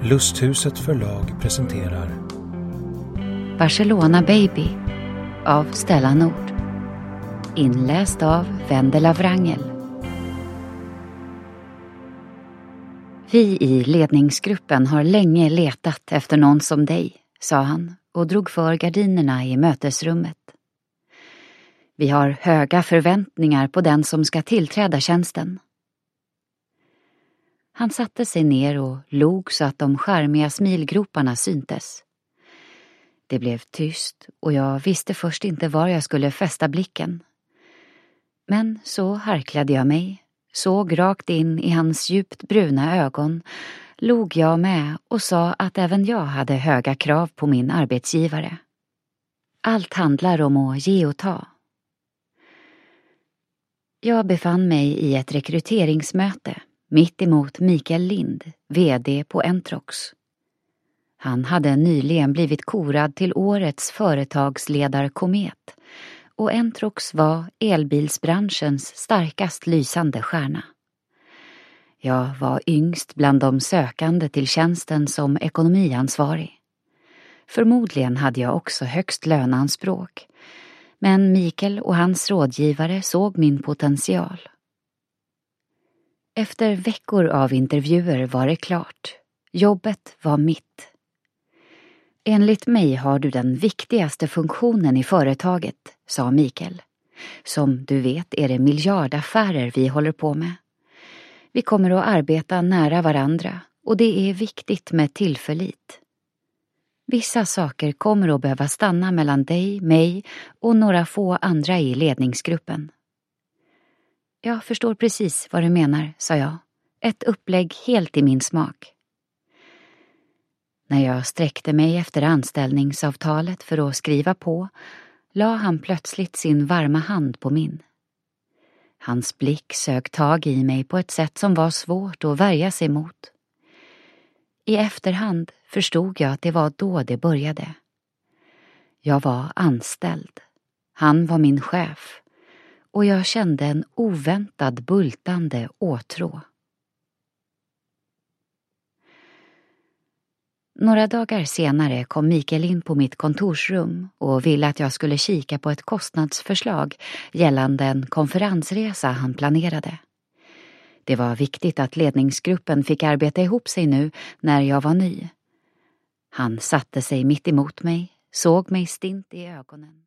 Lusthuset förlag presenterar Barcelona Baby av Stella Nord. Inläst av Vendela Wrangel. Vi i ledningsgruppen har länge letat efter någon som dig, sa han och drog för gardinerna i mötesrummet. Vi har höga förväntningar på den som ska tillträda tjänsten. Han satte sig ner och log så att de charmiga smilgroparna syntes. Det blev tyst och jag visste först inte var jag skulle fästa blicken. Men så harklade jag mig, såg rakt in i hans djupt bruna ögon, log jag med och sa att även jag hade höga krav på min arbetsgivare. Allt handlar om att ge och ta. Jag befann mig i ett rekryteringsmöte mitt emot Mikael Lind, vd på Entrox. Han hade nyligen blivit korad till årets företagsledarkomet och Entrox var elbilsbranschens starkast lysande stjärna. Jag var yngst bland de sökande till tjänsten som ekonomiansvarig. Förmodligen hade jag också högst löneanspråk, men Mikael och hans rådgivare såg min potential. Efter veckor av intervjuer var det klart. Jobbet var mitt. Enligt mig har du den viktigaste funktionen i företaget, sa Mikael. Som du vet är det miljardaffärer vi håller på med. Vi kommer att arbeta nära varandra och det är viktigt med tillförlit. Vissa saker kommer att behöva stanna mellan dig, mig och några få andra i ledningsgruppen. Jag förstår precis vad du menar, sa jag. Ett upplägg helt i min smak. När jag sträckte mig efter anställningsavtalet för att skriva på, la han plötsligt sin varma hand på min. Hans blick sög tag i mig på ett sätt som var svårt att värja sig mot. I efterhand förstod jag att det var då det började. Jag var anställd. Han var min chef. Och jag kände en oväntad bultande åtrå. Några dagar senare kom Mikael in på mitt kontorsrum och ville att jag skulle kika på ett kostnadsförslag gällande en konferensresa han planerade. Det var viktigt att ledningsgruppen fick arbeta ihop sig nu när jag var ny. Han satte sig mitt emot mig, såg mig stint i ögonen.